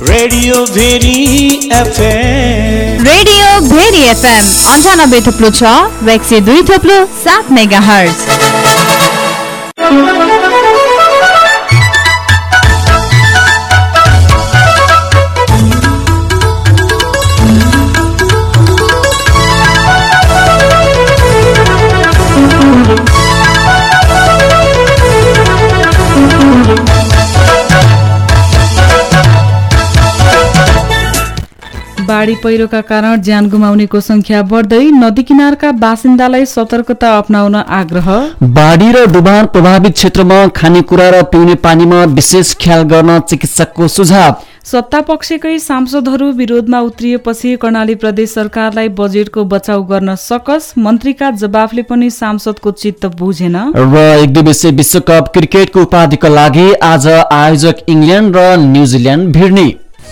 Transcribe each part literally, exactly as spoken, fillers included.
Radio Bheri FM radio Bheri FM अन्ठानब्बे थुप्लो छ र एक सय दुई थुप्लो सात मेगा हर्ज। बाढी पहिरोका कारण ज्यान गुमाउनेको संख्या बढ्दै, नदी किनारका बासिन्दालाई सतर्कता अपनाउन आग्रह। बाढी र डुबान प्रभावित क्षेत्रमा खानेकुरा र पिउने पानीमा विशेष ख्याल गर्न चिकित्सकको सुझाव। सत्ता पक्षकै सांसदहरू विरोधमा उत्रिएपछि कर्णाली प्रदेश सरकारलाई बजेटको बचाउ गर्न सकस, मन्त्रीका जवाफले पनि सांसदको चित्त बुझेन। र एक दिवसीय विश्वकप क्रिकेटको उपाधिका लागि आज आयोजक इङ्ल्यान्ड र न्युजिल्यान्ड भिड्ने।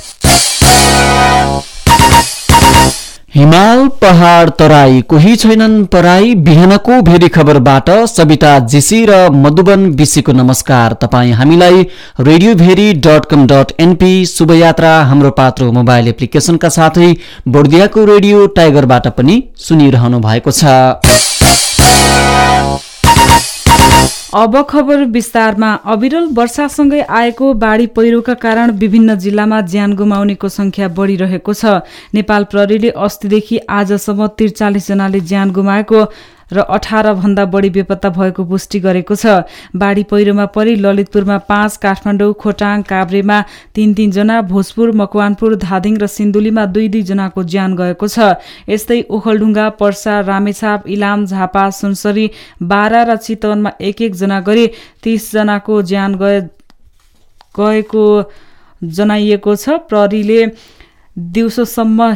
हिमाल पहाड तराई कोही छैनन् पराई, बिहानको भेरी खबरबाट सबिता जीसी र मधुबन बिसीको नमस्कार। तपाईँ हामीलाई radio Bheri dot com dot NP शुभयात्रा हाम्रो पात्रो मोबाइल एप्लिकेशनका साथै बोर्दियाको रेडियो टाइगरबाट पनि सुनिरहनु भएको छ। अब खबर विस्तारमा। अविरल वर्षासँगै आएको बाढी पहिरोका कारण विभिन्न जिल्लामा ज्यान गुमाउनेको संख्या बढिरहेको छ। नेपाल प्रहरीले अस्तिदेखि आजसम्म त्रिचालिस जनाले ज्यान गुमाएको र अठार भन्दा बढी बेपत्ता भएको पुष्टि गरेको छ। बाढी पहिरोमा परि ललितपुरमा पाँच, काठमाडौँ, खोटाङ, काभ्रेमा तीन तीन जना, भोजपुर, मकवानपुर, धादिङ र सिन्धुलीमा दुई दुई जनाको ज्यान गएको छ। यस्तै ओखलढुङ्गा, पर्सा, रामेछाप, इलाम, झापा, सुनसरी, बारा र चितवनमा एक एक जना गरी तीस जनाको ज्यान गए गएको जनाइएको छ। प्रहरीले दिउँसोसम्म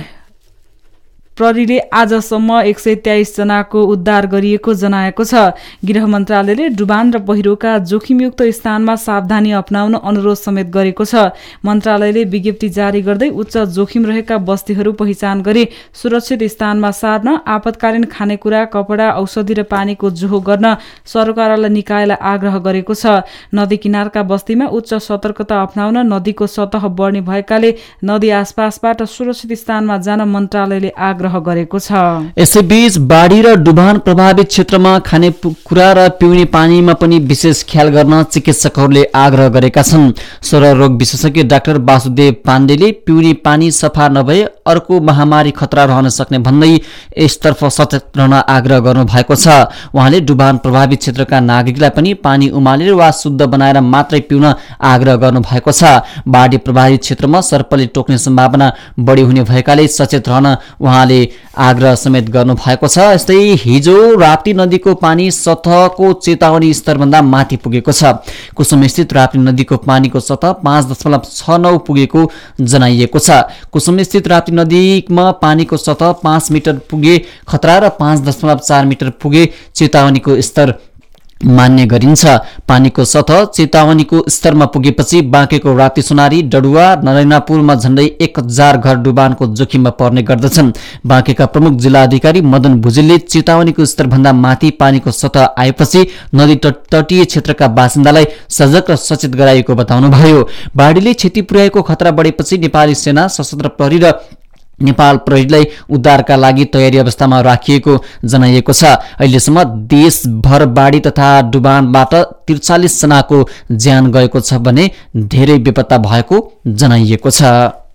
प्रहरीले आजसम्म एक सय तेइस जनाको उद्धार गरिएको जनाएको छ। गृह मन्त्रालयले डुबान र पहिरोका जोखिमयुक्त स्थानमा सावधानी अपनाउन अनुरोध समेत गरेको छ। मन्त्रालयले विज्ञप्ति जारी गर्दै उच्च जोखिम रहेका बस्तीहरू पहिचान गरी सुरक्षित स्थानमा सार्न, आपतकालीन खानेकुरा, कपडा, औषधि र पानीको जोहो गर्न सरकारलाई निकायलाई आग्रह गरेको छ। नदी किनारका बस्तीमा उच्च सतर्कता अपनाउन, नदीको सतह बढ्ने भएकाले नदी आसपासबाट सुरक्षित स्थानमा जान मन्त्रालयले आग्रह गरेको छ। यसैबीच बाढी र डुबान प्रभावित क्षेत्रमा खानेकुरा र पिउने पानीमा पनि विशेष ख्याल गर्न चिकित्सकहरूले आग्रह गरेका छन्। स्वर रोग विशेषज्ञ डाक्टर वासुदेव पाण्डेले पिउने पानी सफा नभए अर्को महामारी खतरा रहन सक्ने भन्दै यसतर्फ सचेत रहन आग्रह गर्नु भएको छ। उहाँले डुबान प्रभावित क्षेत्रका नागरिकलाई पनि पानी उमालेर वा शुद्ध बनाएर मात्रै पिउन आग्रह गर्नु भएको छ। बाढी प्रभावित क्षेत्रमा सर्पले टोक्ने सम्भावना बढी हुने भएकाले सचेत रहन उहाँले आग्रह समेत गर्नु भएको छ। यस्तै हिजो राप्ती नदीको पानी सतहको चेतावनी स्तरभन्दा माथि पुगेको छ। कुसुमस्थित राप्ती नदीको पानीको सतह पाँच दशमलव छ नौ पुगेको जनाइएको छ। कुसुमस्थित राप्ती नदीमा पानीको सतह पाँच मिटर पुगे खतरा र पाँच दशमलव चार मिटर पुगे चेतावनीको स्तर मान्य गरिन्छ। पानीको सतह चेतावनीको स्तरमा पुगेपछि बाँकेको राप्ती सोनारी, डडुवा, नरैनापुरमा झण्डै एक हजार घर डुबानको जोखिममा पर्ने गर्दछन्। बाँकेका प्रमुख जिल्ला अधिकारी मदन भुजेलले चेतावनीको स्तरभन्दा माथि पानीको सतह आएपछि नदी तटीय क्षेत्रका बासिन्दालाई सजग र सचेत गराइएको बताउनुभयो। बाढीले क्षति पुर्याएको खतरा बढेपछि नेपाली सेना, सशस्त्र प्रहरी र नेपाल प्रहरीलाई उद्धारका लागि तयारी अवस्थामा राखिएको जनाइएको छ। अहिलेसम्म देशभर बाढी तथा डुबानबाट त्रिचालिस जनाको ज्यान गएको छ भने धेरै बेपत्ता भएको जनाइएको छ।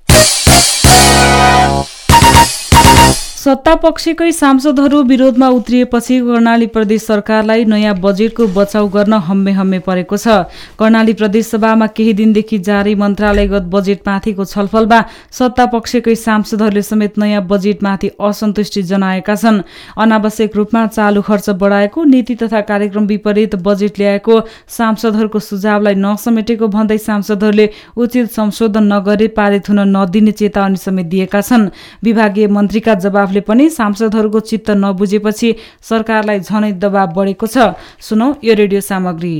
सत्ता पक्षकै सांसदहरू विरोधमा उत्रिएपछि कर्णाली प्रदेश सरकारलाई नयाँ बजेटको बचाउ गर्न हम्मे हम्मे परेको छ। कर्णाली प्रदेश सभामा केही दिनदेखि जारी मन्त्रालयगत बजेटमाथिको छलफलमा सत्ता पक्षकै सांसदहरूले समेत नयाँ बजेटमाथि असन्तुष्टि जनाएका छन्। अनावश्यक रूपमा चालु खर्च बढाएको, नीति तथा कार्यक्रम विपरीत बजेट ल्याएको सांसदहरूको सुझावलाई नसमेटेको भन्दै सांसदहरूले उचित संशोधन नगरे पारित हुन नदिने चेतावनी समेत दिएका छन्। विभागीय मन्त्रीका जवाफले पनि सांसदहरूको चित्त नबुझेपछि सरकारलाई झनै दबाव बढेको छ। सुनौ यो रेडियो सामग्री।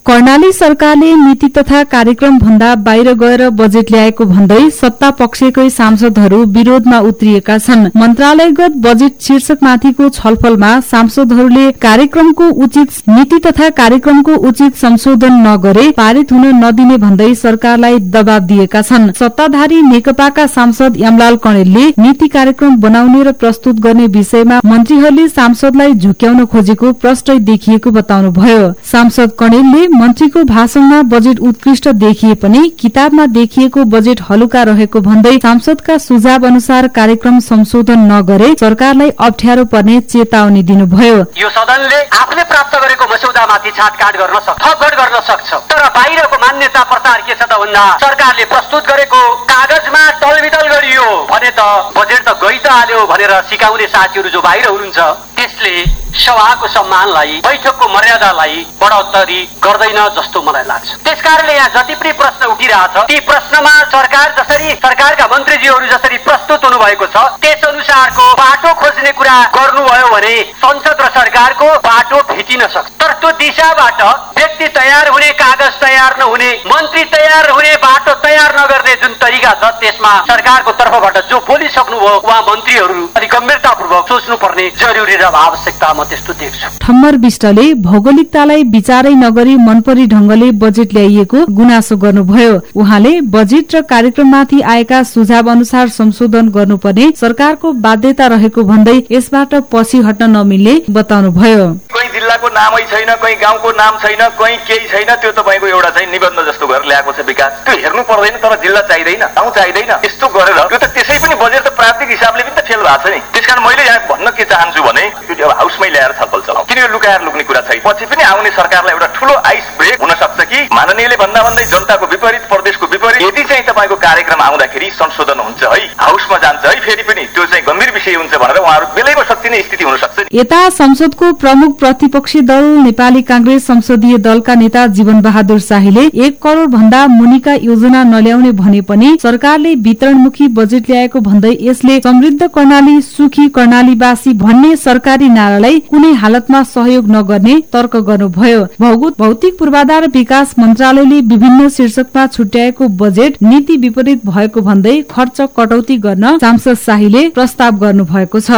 कर्णाली सरकारले नीति तथा कार्यक्रम भन्दा बाहिर गएर बजेट ल्याएको भन्दै सत्ता पक्षकै सांसदहरू विरोधमा उत्रिएका छन्। मन्त्रालयगत बजेट शीर्षकमाथिको छलफलमा सांसदहरूले कार्यक्रमको उचित नीति तथा कार्यक्रमको उचित संशोधन नगरे पारित हुन नदिने भन्दै सरकारलाई दबाब दिएका छन्। सत्ताधारी नेकपाका सांसद यमलाल कणेलले नीति कार्यक्रम बनाउने र प्रस्तुत गर्ने विषयमा मन्त्रीहरूले सांसदलाई झुक्याउन खोजेको प्रष्टै देखिएको बताउनुभयो। सांसद कणेलले मन्त्रीको भाषणमा बजेट उत्कृष्ट देखिए पनि किताबमा देखिएको बजेट हलुका रहेको भन्दै सांसदका सुझाव अनुसार कार्यक्रम संशोधन नगरे सरकारलाई अप्ठ्यारो पर्ने चेतावनी दिनुभयो। यो सदनले आफूले प्राप्त गरेको मस्यौदामाथि छाटकाट गर्न सक्छ, थपघट गर्न सक्छ, तर बाहिरको मान्यता प्रचार के छ त भन्दा सरकारले प्रस्तुत गरेको कागजमा टलबिटल गरियो भने त बजेट त गइ त हाल्यो भनेर सिकाउने साथीहरू जो बाहिर हुनुहुन्छ त्यसले सभाको सम्मानलाई, बैठकको मर्यादालाई बढोत्तरी गर्दैन जस्तो मलाई लाग्छ। त्यसकारणले यहाँ जति पनि प्रश्न उठिरहेछ ती प्रश्नमा सरकार जसरी सरकारका मन्त्रीजीहरू जसरी प्रस्तुत हुनु भएको छ त्यस अनुसारको बाटो खोज्ने कुरा गर्नुभयो भने संसद र सरकारको बाटो भेटिन सक्छ। तर त्यो दिशाबाट व्यक्ति तयार हुने, कागज तयार नहुने, मन्त्री तयार हुने, बाटो तयार नगर्ने जुन तरिका छ त्यसमा सरकारको तर्फबाट जो बोलिसक्नुभयो उहाँ मन्त्रीहरू अलिक गम्भीरतापूर्वक सोच्नुपर्ने जरुरी र आवश्यकता म त्यस्तो देख्छु। ठम्मर विष्टले भौगोलिकतालाई विचारै नगरी मनपरी ढंगले बजेट ल्याइएको गुनासो गर्नुभयो। उहाँले बजेट र कार्यक्रममाथि आएका सुझाव अनुसार संशोधन गर्नुपर्ने सरकारको बाध्यता रहेको भन्दै यसबाट पछि हट्न नमिल्ने बताउनुभयो। कोही जिल्लाको नामै छैन, कोही गाउँको नाम छैन, कोही केही छैन, त्यो तपाईँको एउटा चाहिँ निबन्ध जस्तो गरेर ल्याएको छ विकास। त्यो हेर्नु पर्दैन, तर जिल्ला चाहिँदैन, ठाउँ चाहिँदैन, यस्तो गरेर त्यो त त्यसै पनि बजेट त प्राप्तिक हिसाबले पनि त फेल भएको छ नि। त्यसकारण मैले यहाँ भन्न के चाहन्छु भने त्यो अब हाउसमै ल्याएर छलफल चलाऊ, किन यो लुकाएर लुक्ने कुरा छैन। पछि पनि आउने सरकारलाई एउटा ठूलो आइस ब्रेक हुन सक्छ कि माननीयले भन्दा भन्दै जनताको विपरीत, प्रदेशको विपरीत यदि चाहिँ तपाईँको कार्यक्रम आउँदाखेरि संशोधन हुन्छ है, हाउसमा जान्छ है, फेरि पनि त्यो चाहिँ गम्भीर विषय हुन्छ भनेर उहाँहरू बेलैमा सकिने स्थिति हुन सक्छ। यता संसदको प्रमुख प्रतिपक्षी दल नेपाली कांग्रेस संसदीय दलका नेता जीवन बहादुर शाहीले एक करोड़ भन्दा मुनिका योजना नल्याउने भने पनि सरकारले वितरणमुखी बजेट ल्याएको भन्दै यसले समृद्ध कर्णाली, सुखी कर्णालीवासी भन्ने सरकारी नारालाई कुनै हालतमा सहयोग नगर्ने तर्क गर्नुभयो। भौतिक पूर्वाधार विकास मन्त्रालयले विभिन्न शीर्षकमा छुट्याएको बजेट नीति विपरीत भएको भन्दै खर्च कटौती गर्न सांसद शाहीले प्रस्ताव गर्नु भएको छ।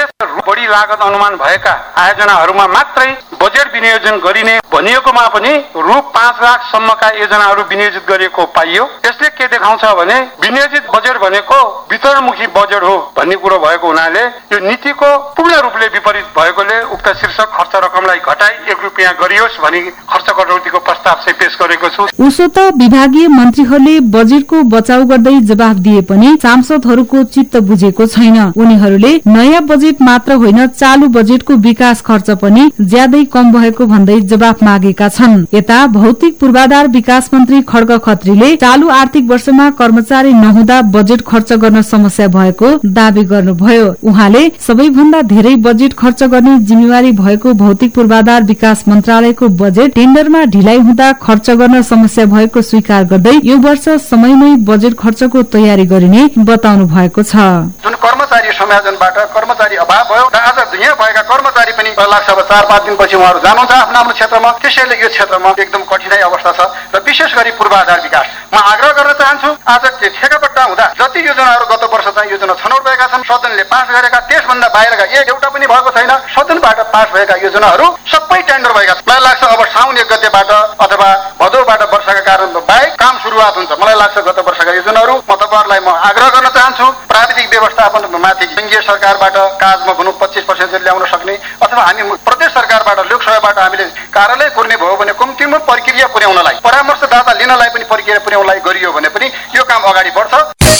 बढी लागत अनुमान भएका आयोजनाहरूमा मात्रै बजेट विनियोजन गरिने भनिएकोमा पनि रु पाँच लाख सम्मका योजनाहरू विनियोजित गरिएको पाइयो। यसले के देखाउँछ भने विनियोजित बजेट भनेको वितरणमुखी बजेट हो भन्ने कुरो भएको हुनाले यो नीतिको पूर्ण रूपले विपरीत भएकोले उक्त शीर्षक खर्च रकमलाई घटाई एक रुपियाँ गरियोस् भनी खर्च कटौतीको प्रस्ताव चाहिँ पेश गरेको छु। उसो त विभागीय मन्त्रीहरूले बजेटको बचाउ गर्दै जवाफ दिए पनि सांसदहरूको चित्त बुझेको छैन। उनीहरूले नयाँ बजेट मात्र होइन चालू बजेटको विकास खर्च पनि ज्यादै कम भएको भन्दै जवाफ मागेका छन्। यता भौतिक पूर्वाधार विकास मन्त्री खड्ग खत्रीले चालू आर्थिक वर्षमा कर्मचारी नहुँदा बजेट खर्च गर्न समस्या भएको दावी गर्नुभयो। उहाँले सबैभन्दा धेरै बजेट खर्च गर्ने जिम्मेवारी भएको भौतिक पूर्वाधार विकास मन्त्रालयको बजेट टेन्डरमा ढिलाइ हुँदा खर्च गर्न समस्या भएको स्वीकार गर्दै यो वर्ष समयमै बजेट खर्चको तयारी गरिने बताउनु भएको छ। जुन कर्मचारी समायोजनबाट कर्मचारी अभाव भयो र आज यहाँ भएका कर्मचारी पनि लाग्छ अब चार पाँच दिनपछि उहाँहरू जानुहुन्छ आफ्नो आफ्नो क्षेत्रमा। त्यसैले यो क्षेत्रमा एकदम कठिनाई अवस्था छ र विशेष गरी पूर्वाधार विकास म आग्रह गर्न चाहन्छु। आज ठेकापट्टा हुँदा जति योजनाहरू गत वर्ष चाहिँ योजना छनौट भएका छन्, सदनले पास गरेका, त्यसभन्दा बाहिरका एक एउटा पनि भएको छैन। सदनबाट पास भएका योजनाहरू सबै टेन्डर भएका छन्। मलाई लाग्छ अब साउन एक गतेबाट अथवा भदौबाट वर्षाका कारण बाहेक काम सुरुवात हुन्छ। मलाई लाग्छ गत वर्षका योजनाहरू म तपाईँहरूलाई म आग्रह गर्न चाहन्छु प्राविधिक व्यवस्थापन माथि संघीय सरकारबाट काजमा भनौँ पच्चिस पर्सेन्ट ल्याउन सक्ने अथवा हामी प्रदेश सरकारबाट लोकसभाबाट हामीले कार्यालय पुर्ने भयो भने कम्तीमा प्रक्रिया पुर्याउनलाई, परामर्शदाता लिनलाई पनि प्रक्रिया पुर्याउनलाई गरियो भने पनि यो काम अगाडि बढ्छ।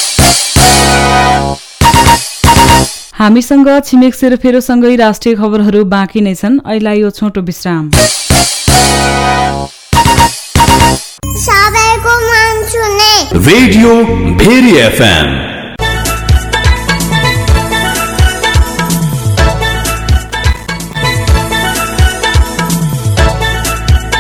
हामीसँग छिमेक सेरोफेरोसँगै राष्ट्रिय खबरहरू बाँकी नै छन्। अहिले यो छोटो विश्राम। सबैको मन सुने रेडियो भेरी एफएम।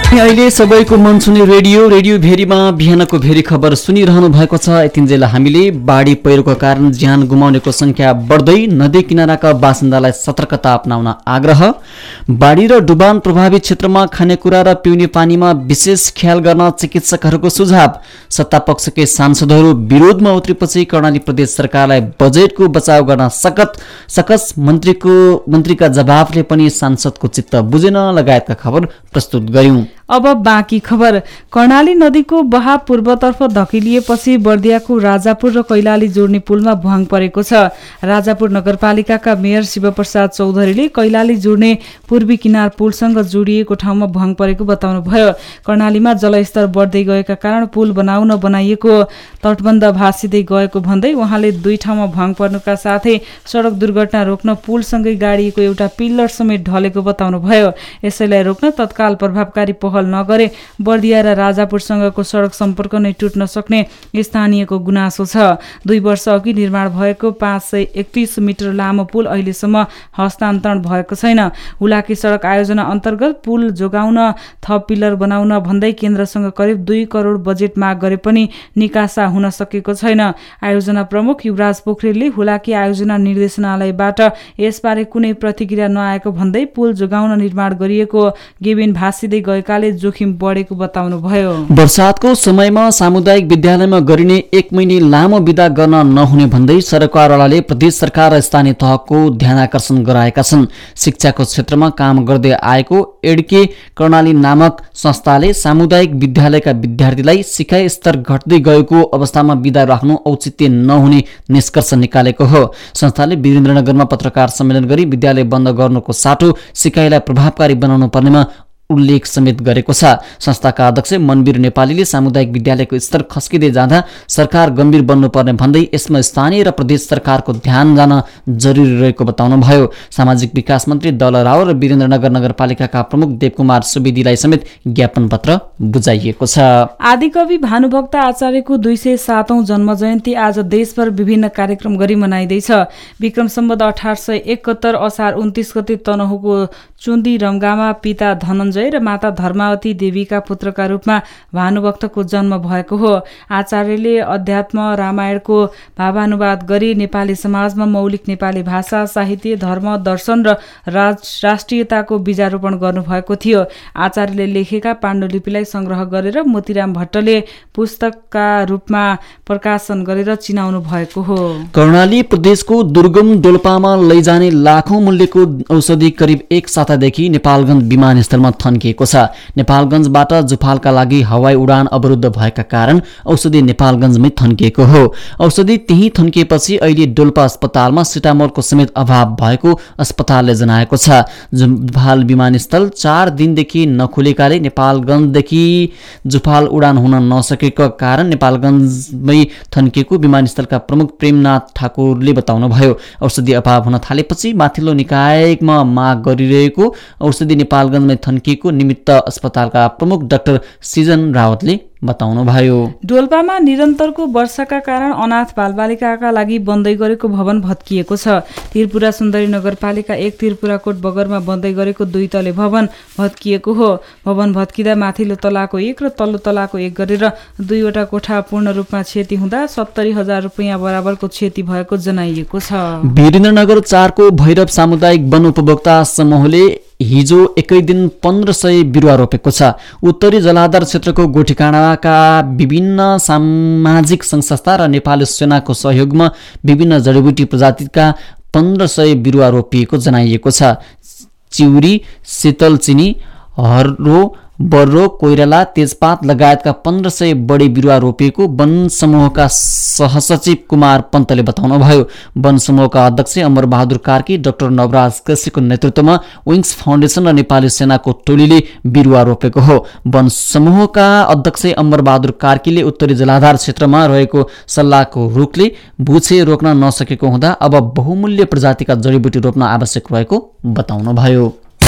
अहिले सबैको मन छुने रेडियो रेडियो भेरीमा बिहानको भेरी खबर सुनिरहनु भएको छ। यतिन्जेल हामीले बाढी पहिरोको कारण ज्यान गुमाउनेको संख्या बढ्दै, नदी किनाराका बासिन्दालाई सतर्कता अपनाउन आग्रह, बाढी र डुबान प्रभावित क्षेत्रमा खानेकुरा र पिउने पानीमा विशेष ख्याल गर्न चिकित्सकहरूको सुझाव, सत्तापक्षकै सांसदहरू विरोधमा उत्रेपछि कर्णाली प्रदेश सरकारलाई बजेटको बचाव गर्न सकत सकस, मन्त्रीको मन्त्रीका जवाफले पनि सांसदको चित्त बुझेन, लगायतका खबर प्रस्तुत गर्यौं। अब बाँकी खबर। कर्णाली नदीको बहाव पूर्वतर्फ धकिलिएपछि बर्दियाको राजापुर र कैलाली जोड्ने पुलमा भुवाङ परेको छ। राजापुर नगरपालिकाका मेयर शिवप्रसाद चौधरीले कैलाली जोड्ने पूर्वी किनार पुलसँग जोडिएको ठाउँमा भुवाङ परेको बताउनुभयो। कर्णालीमा जलस्तर बढ्दै गएका कारण पुल बनाउन बनाइएको तटबन्ध भासिँदै गएको भन्दै उहाँले दुई ठाउँमा भुवाङ पर्नुका साथै सडक दुर्घटना रोक्न पुलसँगै गाडिएको एउटा पिल्लर समेत ढलेको बताउनुभयो। यसैलाई रोक्न तत्काल प्रभावकारी पहल नगरे बर्दिया र राजापुरसँगको सडक सम्पर्क नै टुट्न सक्ने स्थानीयको गुनासो छ। दुई वर्ष अघि निर्माण भएको पाँच सय एकतिस मिटर लामो पुल अहिलेसम्म हस्तान्तरण भएको छैन। हुलाकी सडक आयोजना अन्तर्गत पुल जोगाउन थप पिलर बनाउन भन्दै केन्द्रसँग करिब दुई करोड बजेट माग गरे पनि निकासा हुन सकेको छैन। आयोजना प्रमुख युवराज पोखरेलले हुलाकी आयोजना निर्देशनालयबाट यसबारे कुनै प्रतिक्रिया नआएको भन्दै पुल जोगाउन निर्माण गरिएको गेबिन भासिँदै गएकाले जोखिम बढेको बताउनुभयो। वर्षातको समयमा सामुदायिक विद्यालयमा गरिने एक महिने लामो बिदा गर्न नहुने भन्दै सरकारवालाले प्रदेश सरकार र स्थानीय तहको ध्यानाकर्षण गराएका छन्। शिक्षाको क्षेत्रमा काम गर्दै आएको एडके कर्णाली नामक संस्थाले सामुदायिक विद्यालयका विद्यार्थीलाई सिकाइ स्तर घट्दै गएको अवस्थामा बिदा राख्नु औचित्य नहुने निष्कर्ष निकालेको हो। संस्थाले वीरेन्द्रनगरमा पत्रकार सम्मेलन गरी विद्यालय बन्द गर्नुको साटो सिकाइलाई प्रभावकारी बनाउनु पर्नेमा उल्लेख समेत गरेको छ। संस्थाका अध्यक्ष मनवीर नेपालीले सामुदायिक विद्यालयको स्तर खस्किँदै जाँदा सरकार गम्भीर बन्नुपर्ने भन्दै यसमा स्थानीय र प्रदेश सरकारको ध्यान जान जरुरी रहेको बताउनुभयो। सामाजिक विकास मन्त्री दल राव र वीरेन्द्रनगर नगरपालिकाका प्रमुख देवकुमार सुवेदीलाई समेत ज्ञापन पत्र बुझाइएको छ। आदिकवि भानुभक्त आचार्यको दुई सय सातौं जन्म जयन्ती आज देशभर विभिन्न कार्यक्रम गरी मनाइँदैछ। विक्रम सम्वत अठार सय एकहत्तर असार उन्तिस गते तनहुको चुन्दी रम्गामा पिता धनञ्जय र माता धर्मावती देवीका पुत्रका रूपमा भानुभक्तको जन्म भएको हो। आचार्यले अध्यात्म रामायणको भावानुवाद गरी नेपाली समाजमा मौलिक नेपाली भाषा, साहित्य, धर्म, दर्शन र राज राष्ट्रियताको बीजारोपण गर्नुभएको थियो। आचार्यले लेखेका पाण्डुलिपिलाई संग्रह गरेर मोतीराम भट्टले पुस्तकका रूपमा प्रकाशन गरेर चिनाउनु भएको हो। कर्णाली प्रदेशको दुर्गम डोल्पामा लैजाने लाखौं मूल्यको औषधि करिब एक सातादेखि नेपालगञ्ज विमानस्थलमा थन्किएको छ। नेपालगञ्जबाट जुफालका लागि हवाई उडान अवरुद्ध भएका कारण औषधि नेपालगञ्जमै थन्किएको हो। औषधि त्यही थन्किएपछि अहिले डोल्पा अस्पतालमा सिटामोलको समेत अभाव भएको अस्पतालले जनाएको छ। जुफाल विमानस्थल चार दिनदेखि नखुलेकाले नेपालगञ्जदेखि जुफाल उडान हुन नसकेको कारण नेपालगञ्जमै थन्किएको विमानस्थलका प्रमुख प्रेमनाथ ठाकुरले बताउनुभयो। औषधि अभाव हुन थालेपछि माथिल्लो निकायमा माग गरिरहेको औषधि नेपालगञ्जमै थन्किएको निमित्त अस्पतालका प्रमुख डाक्टर सिजन रावतले बताउनुभयो। डोल्पामा निरन्तरको वर्षाका कारण अनाथ बालबालिकाका लागि बन्दै गरेको भवन भत्किएको छ। त्रिपुरा सुन्दरी नगरपालिका एक त्रिपुराकोट बगरमा बन्दै गरेको दुई तले भवन भत्किएको हो। भवन भत्किँदा माथिल्लो तलाको एक र तल्लो तलाको एक गरेर दुईवटा कोठा पूर्ण रूपमा क्षति हुँदा सत्तरी हजार रुपियाँ बराबरको क्षति भएको जनाइएको छ। वीरेन्द्रनगर चारको भैरव सामुदायिक वन उपभोक्ता समूहले हिजो एकै दिन पन्ध्र सय बिरुवा रोपेको छ। उत्तरी जलाधार क्षेत्रको गोठीकाँडाका विभिन्न सामाजिक संस्था र नेपाली सेनाको सहयोगमा विभिन्न जडीबुटी प्रजातिका पन्ध्र सय बिरुवा रोपिएको जनाइएको छ। चिउरी, शीतलचिनी, हर्रो, बर्रो, कोइराला, तेजपात लगायतका पन्ध्र सय बढी बिरुवा रोपिएको वन समूहका सहसचिव कुमार पन्तले बताउनुभयो। वन समूहका अध्यक्ष अमर बहादुर कार्की, डाक्टर नवराज केसीको नेतृत्वमा विङ्स फाउन्डेसन र नेपाली सेनाको टोलीले बिरुवा रोपेको हो। वन समूहका अध्यक्ष अमर बहादुर कार्कीले उत्तरी जलाधार क्षेत्रमा रहेको सल्लाहको रुखले भुछे रोक्न नसकेको हुँदा अब बहुमूल्य प्रजातिका जडीबुटी रोप्न आवश्यक रहेको बताउनुभयो।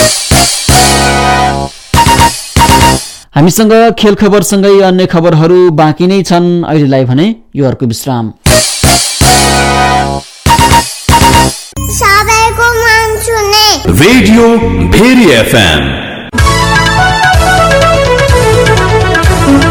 हामीसँग खेल खबरसँगै अन्य खबरहरू बाँकी नै छन्। अहिलेलाई भने यो अर्को विश्राम। सबैको मन छुने रेडियो भेरी एफएम।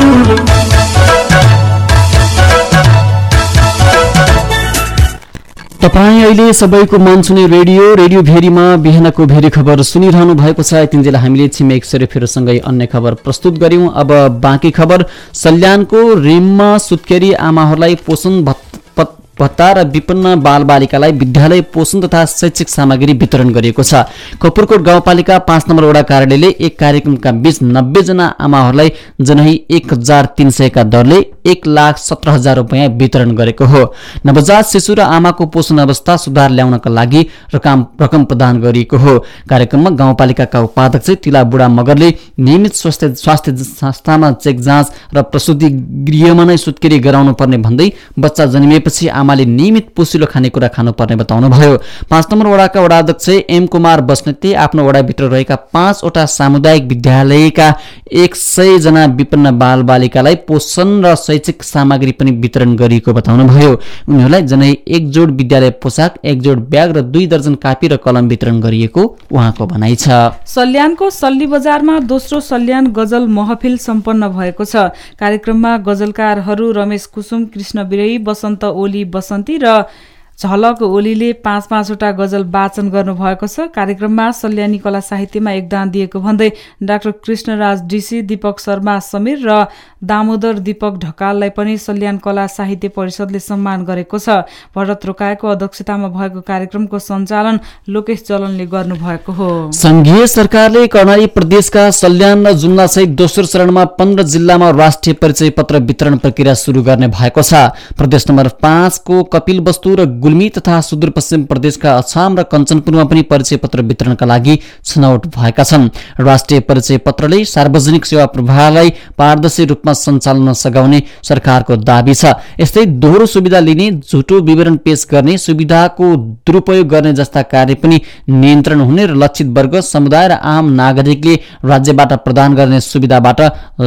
तपाईँ अहिले सबैको मन छुने रेडियो रेडियो भेरीमा बिहानको भेरी खबर सुनिरहनु भएको छ। यतिन्जेल हामीले छिमेक सेरेफेरसँगै अन्य खबर प्रस्तुत गर्यौं। अब बाँकी खबर। सल्यानको रिममा सुत्केरी आमाहरूलाई पोषण भत्ता र विपन्न बालबालिकालाई विद्यालय पोषण तथा शैक्षिक सामग्री वितरण गरिएको छ। कपुरकोट गाउँपालिका पाँच नम्बर वडा कार्यालयले एक कार्यक्रमका बीच नब्बे जना आमाहरूलाई जनै एक हजार तीन सयका दरले एक लाख सत्र हजार रुपियाँ वितरण गरेको हो। नवजात शिशु र आमाको पोषण अवस्था सुधार ल्याउनका लागि रकम रकम प्रदान गरिएको हो। कार्यक्रममा गाउँपालिकाका उपाध्यक्ष तिला बुढा मगरले नियमित स्वास्थ्य स्वास्थ्य संस्थामा चेक जाँच र प्रसुति गृहमा नै सुत्केरी गराउनु पर्ने भन्दै बच्चा जन्मिएपछि आमाले नियमित पोसिलो खानेकुरा खानुपर्ने बताउनुभयो। पाँच नम्बर वडाका वडाध्यक्ष एम कुमार बस्नेतले आफ्नो वडाभित्र रहेका पाँचवटा सामुदायिक विद्यालयका एक सय जना विपन्न बालबालिकालाई पोषण र शैक्षिक सामग्री पनि वितरण गरिएको बताउनुभयो। उनीहरूलाई जनै एक जोड विद्यालय पोसाक, एक जोड ब्याग र दुई दर्जन कापी र कलम वितरण गरिएको उहाँको भनाइ छ। सल्यानको सल्ली बजारमा दोस्रो सल्यान गजल महफिल सम्पन्न भएको छ। कार्यक्रममा गजलकारहरू रमेश कुसुम, कृष्ण बिरई, बसन्त ओली बसन्ती र झलक ओलीले पाँच पाँचवटा गजल वाचन गर्नुभएको छ। कार्यक्रममा सल्यानी कला साहित्यमा योगदान दिएको भन्दै डाक्टर कृष्णराज डीसी, दीपक शर्मा समीर र दामोदर दीपक ढकाललाई पनि सल्यान कला साहित्य परिषदले सम्मान गरेको छ। भरत रोकाएको अध्यक्षतामा भएको कार्यक्रमको सञ्चालन लोकेश जलनले गर्नुभएको हो। संघीय सरकारले कर्णाली प्रदेशका सल्यान र जुम्ला सहित दोस्रो चरणमा पन्ध्र जिल्लामा राष्ट्रिय परिचय पत्र वितरण प्रक्रिया सुरु गर्ने भएको छ। प्रदेश नम्बर पाँचको कपिलवस्तु र गुल्मी तथा सुदूरपश्चिम प्रदेशका अछाम र कञ्चनपुरमा पनि परिचय पत्र वितरणका लागि छनौट भएका छन्। राष्ट्रिय परिचय पत्रले सार्वजनिक सेवा प्रवाहलाई पारदर्शी रूपमा सञ्चालन सघाउने सरकारको दाबी छ। यस्तै दोहोरो सुविधा लिने, झुटो विवरण पेश गर्ने, सुविधाको दुरुपयोग गर्ने जस्ता कार्य पनि नियन्त्रण हुने र लक्षित वर्ग, समुदाय र आम नागरिकले राज्यबाट प्रदान गर्ने सुविधाबाट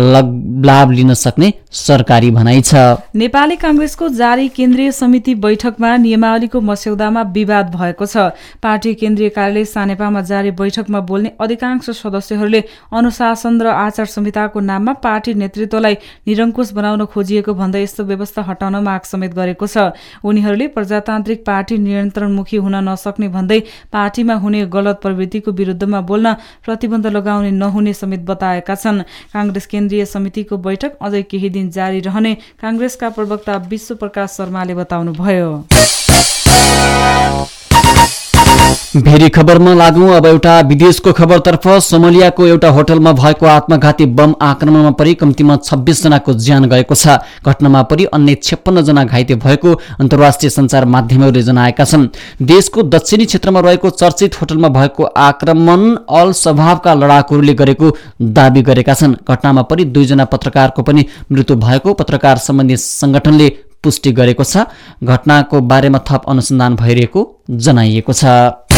लाभ लिन सक्ने सरकारी भनाइ छ। नेपाली कांग्रेसको जारी केन्द्रीय समिति बैठकमा नियमावलीको मस्यौदामा विवाद भएको छ। पार्टी केन्द्रीय कार्यालय सानेपामा जारी बैठकमा बोल्ने अधिकांश सदस्यहरूले अनुशासन र आचार संहिताको नाममा पार्टी नेतृत्वलाई निरङ्कुश बनाउन खोजिएको भन्दै यस्तो व्यवस्था हटाउन माग समेत गरेको छ। उनीहरूले प्रजातान्त्रिक पार्टी नियन्त्रणमुखी हुन नसक्ने भन्दै पार्टीमा हुने गलत प्रवृत्तिको विरुद्धमा बोल्न प्रतिबन्ध लगाउने नहुने समेत बताएका छन्। कांग्रेस केन्द्रीय समितिको बैठक अझै केही दिन जारी रहने कांग्रेसका प्रवक्ता विश्व प्रकाश शर्माले बताउनुभयो। भेरी खबरमा लागौं। अब एउटा विदेशको खबरतर्फ। सोमालियाको एउटा होटलमा भएको आत्मघाती बम आक्रमणमा परि कम्तीमा छब्बीस जनाको ज्यान गएको छ। घटनामा परि अन्य छप्पन्न जना घाइते भएको अन्तर्राष्ट्रिय सञ्चार माध्यमहरूले जनाएका छन्। देशको दक्षिणी क्षेत्रमा रहेको चर्चित होटलमा भएको आक्रमण अल स्वभावका लडाकुहरूले गरेको दावी गरेका छन्। घटनामा परि दुईजना पत्रकारको पनि मृत्यु भएको पत्रकार सम्बन्धी संगठनले पुष्टि गरेको छ। घटनाको बारेमा थप अनुसन्धान भइरहेको जनाइएको छ।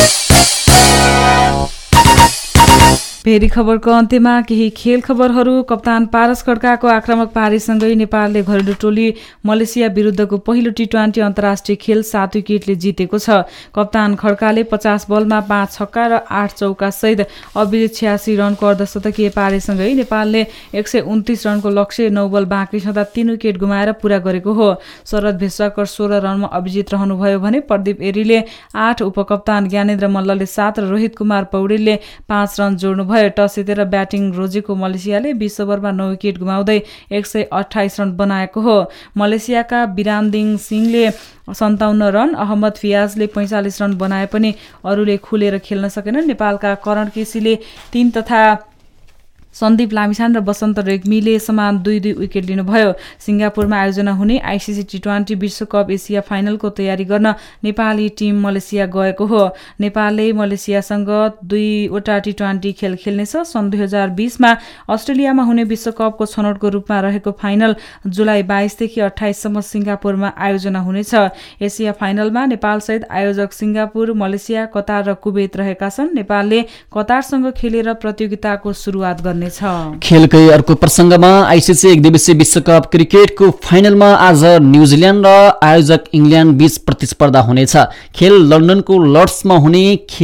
भेरी खबरको अन्त्यमा केही खेल खबरहरू। कप्तान पारस खड्काको आक्रामक पारीसँगै नेपालले घरेलु टोली मलेसिया विरुद्धको पहिलो टी ट्वेन्टी अन्तर्राष्ट्रिय खेल सात विकेटले जितेको छ। कप्तान खड्काले पचास बलमा पाँच छक्का र आठ चौका सहित अभिलेख छ्यासी रनको अर्धशतकीय पारीसँगै नेपालले एक सय उन्तिस रनको लक्ष्य नौ बल बाँकी छँदा तीन विकेट गुमाएर पूरा गरेको हो। शरद भेष्वाकर सोह्र रनमा अभिजित रहनुभयो भने प्रदीप एरीले आठ, उपकप्तान ज्ञानेन्द्र मल्लले सात र रोहित कुमार पौडेलले पाँच रन जोड्नुभयो। टस जितेर ब्याटिङ रोजेको मलेसियाले बीस ओभरमा नौ विकेट गुमाउँदै एक सय अठाइस रन बनाएको हो। मलेसियाका बिरामदिङ सिंहले सन्ताउन्न रन, अहमद फियाजले पैँचालिस रन बनाए पनि अरूले खुलेर खेल्न सकेनन्। नेपालका करण केसीले तीन तथा सन्दीप लामिछान र बसन्त रेग्मीले समान दुई दुई विकेट लिनुभयो। सिङ्गापुरमा आयोजना हुने आइसिसी टी ट्वेन्टी विश्वकप एसिया फाइनलको तयारी गर्न नेपाली टिम मलेसिया गएको हो। नेपालले मलेसियासँग दुईवटा टी ट्वेन्टी खेल खेल्नेछ। सन् दुई हजार बिसमा अस्ट्रेलियामा हुने विश्वकपको छनौटको रूपमा रहेको फाइनल जुलाई बाइसदेखि अठाइससम्म सिङ्गापुरमा आयोजना हुनेछ। एसिया फाइनलमा नेपालसहित आयोजक सिङ्गापुर, मलेसिया, कतार र कुवेत रहेका छन्। नेपालले कतारसँग खेलेर प्रतियोगिताको सुरुवात गर्ने। खेलकै अर्को प्रसङ्गमा आइसिसी एक दिवसीय विश्वकप क्रिकेटको फाइनलमा आज न्युजिल्यान्ड र आयोजक इङ्ल्यान्ड बीच प्रतिस्पर्धा हुनेछ। खेल लन्डनको लर्ड्समा हुने खेल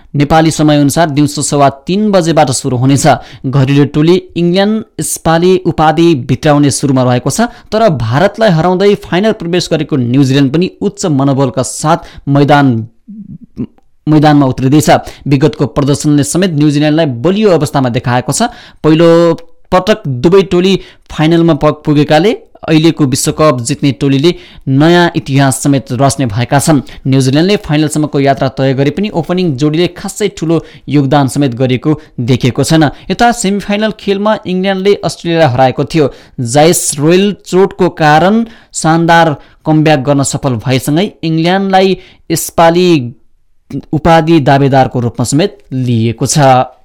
नेपाली समयअनुसार दिउँसो सवा तीन बजेबाट सुरु हुनेछ। घरेलु टोली इङ्ल्यान्ड यसपालि उपाधि भित्राउने सुरुमा रहेको छ, तर भारतलाई हराउँदै फाइनल प्रवेश गरेको न्युजिल्यान्ड पनि उच्च मनोबलका साथ मैदान मैदानमा उत्रिँदैछ। विगतको प्रदर्शनले समेत न्युजिल्यान्डलाई बलियो अवस्थामा देखाएको छ। पहिलो पटक दुवै टोली फाइनलमा पुगेकाले अहिलेको विश्वकप जित्ने टोलीले नयाँ इतिहास समेत रच्ने भएका छन्। न्युजिल्यान्डले फाइनलसम्मको यात्रा तय गरे पनि ओपनिङ जोडीले खासै ठूलो योगदान समेत गरेको देखिएको छैन। यता सेमिफाइनल खेलमा इङ्ल्यान्डले अस्ट्रेलियालाई हराएको थियो। जाइस रोयल चोटको कारण शानदार कमब्याक गर्न सफल भएसँगै इङ्ल्यान्डलाई यसपालि उपाधि दावेदारको रूपमा समेत लिएको छ।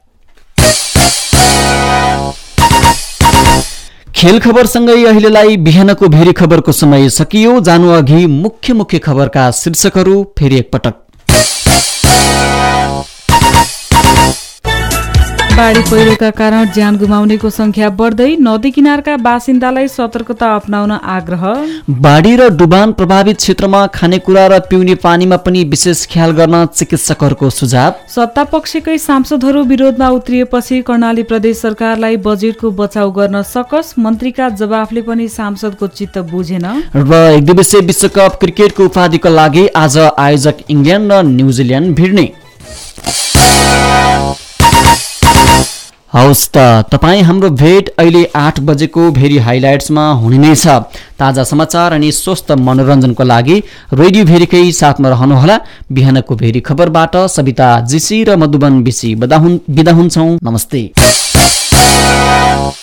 खेल खबरसँगै अहिलेलाई बिहानको भेरी खबरको समय सकियो। जानु अघि मुख्य मुख्य खबरका शीर्षकहरू फेरि एकपटक। बाढी पहिरोका कारण ज्यान गुमाउनेको संख्या बढ्दै, नदी किनारका बासिन्दालाई सतर्कता अपनाउन आग्रह। बाढी र डुबान प्रभावित क्षेत्रमा खानेकुरा र पिउने पानीमा पनि विशेष ख्याल गर्न चिकित्सकहरूको सुझाव। सत्तापक्षकै सांसदहरू विरोधमा उत्रिएपछि कर्णाली प्रदेश सरकारलाई बजेटको बचाउ गर्न सकस, मन्त्रीका जवाफले पनि सांसदको चित्त बुझेन। र एक दिवसीय विश्वकप क्रिकेटको उपाधिका लागि आज आयोजक इङ्ल्यान्ड र न्युजिल्यान्ड भिड्ने। हवस् त, तपाईँ हाम्रो भेट अहिले आठ बजेको भेरी हाइलाइट्समा हुने नै छ। ताजा समाचार अनि स्वस्थ मनोरञ्जनको लागि रेडियो भेरीकै साथमा रहनुहोला। बिहानको भेरी खबरबाट सविता जीसी र मधुबन बिसी बिदा हुन्छौँ। नमस्ते।